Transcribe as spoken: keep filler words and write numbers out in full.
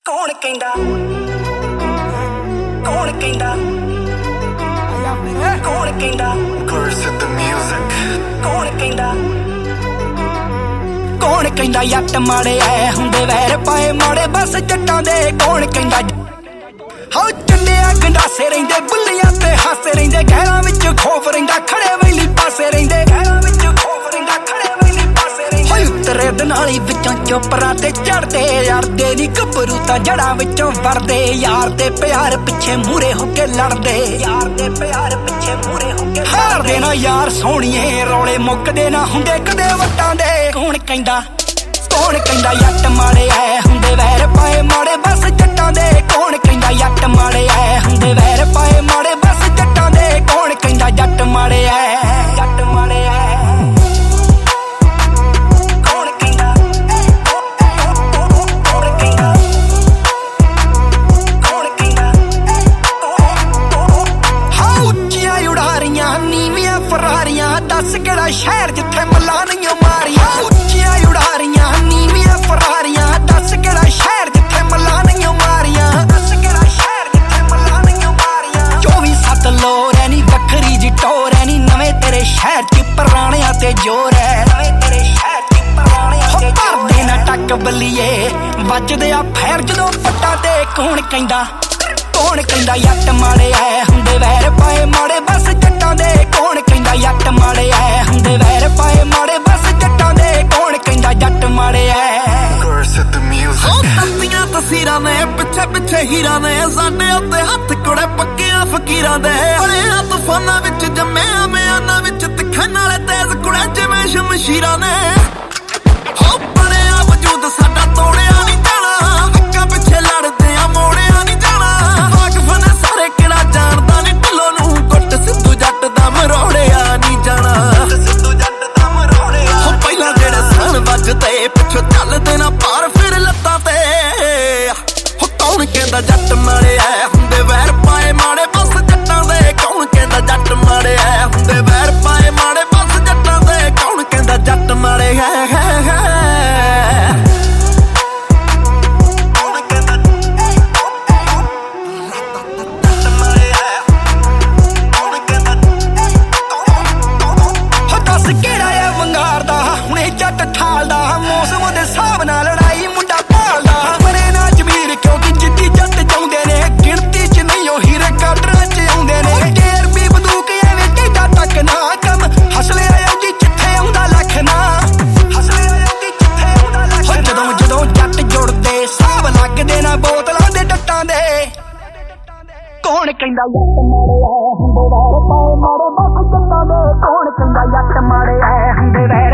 कौन कहंदा कौन कहंदा कौन कहंदा Curse the music कौन कहंदा कौन कहंदा यट माड़े ऐ हुंदे वैर पाए माड़े बस जट्टां दे कौन कहंदा हाओ चंडिया गंडासे रहिंदे बुल्लियां ते हासे रहिंदे गहरां विच खौफ रहिंदा खड़े वेली पासे रहिंदे गहरां विच खौफ रहिंदा खड़े वेली पासे रहिंदे होय उतरे दनाली विचों चोपरां ते चढ़दे यारदे नी गभरू तां जड़ां विचों वरदे यार दे प्यार पिछे मूरे हो के लड़दे यार दे प्यार पिछे मूरे हो के हारदे ना यार सोहणीए रौले मुकदे ना हुंदे कदे वट्टां दे कौन कहंदा कौन कहंदा यट माड़े ऐ हुंदे वैर पाए माड़े बस जट्टां दे कौन कहंदा यट माड़े ऐ हुंदे वैर पाए माड़े बस जट्टां दे कौन कहंदा जट माड़े ऐ जट माड़े ऐ कौन कहंदा कौन कहंदा कौन कहंदा हां ਉੱਚੀਆਂ ਉਡਾਰੀਆਂ ਨੀਵੀਆਂ ਫਰਾਰੀਆਂ ਦੱਸ ਕਿਹੜਾ ਸ਼ਹਿਰ ਜਿੱਥੇ ਮੱਲਾਂ ਨਹੀਂ ਮਾਰੀਆਂ ਉੱਚੀਆਂ ਉਡਾਰੀਆਂ ਨੀਵੀਆਂ ਫਰਾਰੀਆਂ ਦੱਸ ਕਿਹੜਾ ਸ਼ਹਿਰ ਜਿੱਥੇ ਮੱਲਾਂ ਨਹੀਂ ਮਾਰੀਆਂ ਦੱਸ ਕਿਹੜਾ ਸ਼ਹਿਰ ਜਿੱਥੇ ਮੱਲਾਂ ਨਹੀਂ ਮਾਰੀਆਂ ਚੌਵੀ ਸੱਤ ਲੋਰ ਐ ਨੀ ਵੱਖਰੀ ਜੀ ਟੋਰ ਐ ਨੀ ਨਵੇਂ ਤੇਰੇ ਸ਼ਹਿਰ ਚ ਪੁਰਾਣਿਆਂ ਤੇ ਜ਼ੋਰ ਐ ਨਵੇਂ ਤੇਰੇ ਸ਼ਹਿਰ ਚ ਪੁਰਾਣਿਆਂ ਤੇ ਜ਼ੋਰ ਐ ਨਾ ਟੱਕ ਬੱਲੀਏ ਵੱਜਦੇ ਆ ਫੈਰ ਜਦੋਂ ਪੱਟਾਂ ਤੇ ਕੌਣ ਕਹਿੰਦਾ ਕੌਣ ਕਹਿੰਦਾ ਯੱਟ ਮਾੜੇ ਐ ਹੁੰਦੇ ਵੈਰ ਪਾਏ ਮਾੜੇ ਬਸ ਜੱਟਾਂ ਦੇ ਕੌਣ ਕਹਿੰਦਾ ਯੱਟ ਮਾੜੇ ਐ ਹੁੰਦੇ ਵੈਰ ਪਾਏ ਮਾੜੇ ਬਸ ਜੱਟਾਂ ਦੇ ਕੌਣ ਕਹਿੰਦਾ ਜੱਟ ਮਾੜੇ ਐ Curse the music ਉਹ ਤੰਦੀਆਂ ਤਸਵੀਰਾਂ ਨੇ ਪਿੱਛੇ ਪਿੱਛੇ ਹੀਰਾਂ ਨੇ ਸਾਡੇ ਉੱਤੇ ਹੱਥ ਕੁੜੇ ਪੱਕਿਆਂ ਫਕੀਰਾਂ ਦੇ ਬੜਿਆਂ ਤੂਫਾਨਾਂ ਵਿੱਚ ਜੰਮਿਆ ਮਿਆਨਾਂ ਵਿੱਚ ਤਿੱਖੇ ਨਾਲੇ ਤੇਜ਼ ਕੁੜੇ ਜਿਵੇਂ ਸ਼ਮਸ਼ੀਰਾਂ ਨੇ ਹੋ ਬਣਿਆ ਵਜੂਦ ਸਾਡਾ ਤੋੜਿਆ ਨਹੀਂ ਜਾਣਾ ਅੱਗਾ ਪਿੱਛੇ ਲੜਦੇ ਆ ਮੋੜਿਆ ਨਹੀਂ ਜਾਣਾ ਵਾਕਫ ਨੇ ਸਾਰੇ ਕਿਹੜਾ ਜਾਣਦਾ ਨਹੀਂ ਢਿੱਲੋਂ ਨੂੰ ਗੁੱਟ ਸਿੱਧੂ ਜੱਟ ਦਾ ਮਰੋੜਿਆ ਨਹੀਂ ਜਾਣਾ ਸਿੱਧੂ ਜੱਟ ਦਾ ਮਰੋੜਿਆ ਹੋ ਪਹਿਲਾਂ ਜਿਹੜੇ ਸਣ ਵੱਜਦੇ ਪਿੱਛੋਂ ਚੱਲਦੇ ਨਾ ਪਾਰ ਫਿਰ ਲੱਤਾਂ ਤੇ ਹੋ ਕੌਣ ਕਹਿੰਦਾ ਜੱਟ ਮਾੜੇ ਐ ਹੁੰਦੇ ਵੈਰ ਪਾਏ ਮਾੜੇ ਬਸ ਜੱਟਾਂ ਦੇ ਕੌਣ ਕਹਿੰਦਾ ਜੱਟ ਮਾੜੇ ਐ ਹੁੰਦੇ ਵੈਰ ਪਾਏ ਮਾੜੇ ਬਸ ਜੱਟਾਂ ਦੇ ਕੌਣ ਕਹਿੰਦਾ ਜੱਟ ਮਾੜੇ ਐ ਜੱਟ ਠਾਲਦਾ ਮੌਸਮ ਦੇ ਹਿਸਾਬ ਨਾਲ ਲੜਾਈ ਮੁੰਡਾ ਭਾਲਦਾ ਬਰੇ ਨਾ ਜ਼ਮੀਰ ਕਿਉਂਕਿ ਜਿੱਦੀ ਜੱਟ ਚਾਹੁੰਦੇ ਨੇ ਗਿਣਤੀ ਚ ਨਹੀਂ ਉਹ ਹੀਰੇ ਕਾਡਰਾਂ ਚ ਆਉਂਦੇ ਨੇ ਟੇਰ ਵੀ ਬੰਦੂਕ ਐਵੇਂ ਟੇਡਾ ਟੱਕ ਨਾ ਕੰਮ ਹਸਲੇ ਆਉਂਦੀ ਜਿੱਥੇ ਆਉਂਦਾ ਲੱਖ ਨਾ ਹਸਲੇ ਆਉਂਦੀ ਜਿੱਥੇ ਆਉਂਦਾ ਲੱਖ ਜਦੋਂ ਜਦੋਂ ਜੱਟ ਜੁੜਦੇ ਹਿਸਾਬ ਲੱਗਦੇ ਨਾ ਬੋਤਲਾਂ ਦੇ ਡੱਟਾਂ ਦੇ ਕੌਣ ਕਹਿੰਦਾ ਯੱਟ ਮਾੜੇ ਐ ਹੁੰਦੇ ਵੈਰ ਪਾਏ ਮਾੜੇ ਬਸ ਜੱਟਾਂ ਦੇ ਕੌਣ ਕਹਿੰਦਾ ਯੱਟ ਮਾੜੇ ਐ ਹੁੰਦੇ ਵੈਰ